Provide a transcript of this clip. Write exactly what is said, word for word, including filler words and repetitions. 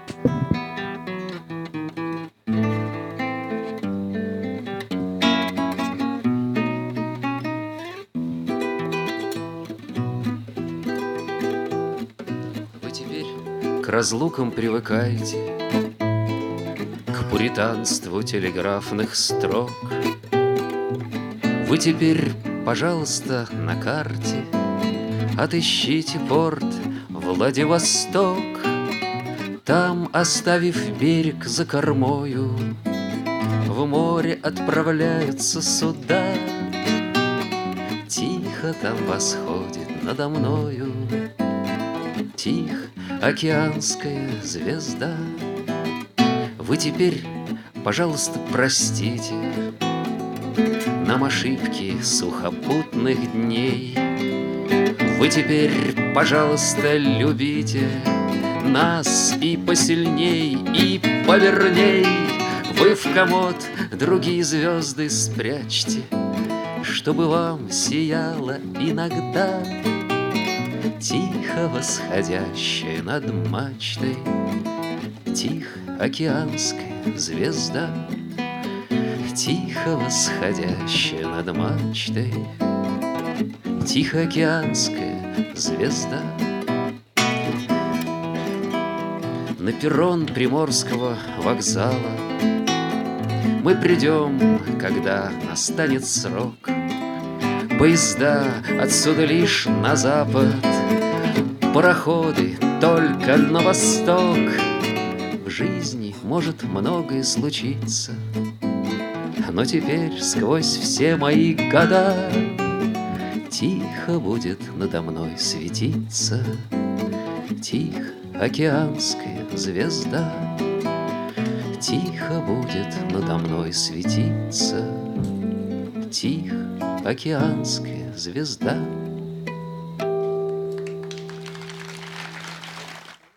Вы теперь к разлукам привыкаете, к пуританству телеграфных строк. Вы теперь, пожалуйста, на карте отыщите порт Владивосток. Там, оставив берег за кормою, в море отправляются суда. Тихо там восходит надо мною тих океанская звезда. Вы теперь, пожалуйста, простите нам ошибки сухопутных дней. Вы теперь, пожалуйста, любите нас и посильней, и поверней. Вы в комод другие звезды спрячьте, чтобы вам сияло иногда тихо восходящая над мачтой тихоокеанская звезда. Тихо восходящая над мачтой тихоокеанская звезда. На перрон Приморского вокзала мы придем, когда настанет срок. Поезда отсюда лишь на запад, пароходы только на восток. В жизни может многое случиться, но теперь сквозь все мои года тихо будет надо мной светиться тихоокеанская звезда. Тихо будет надо мной светиться тихоокеанская звезда.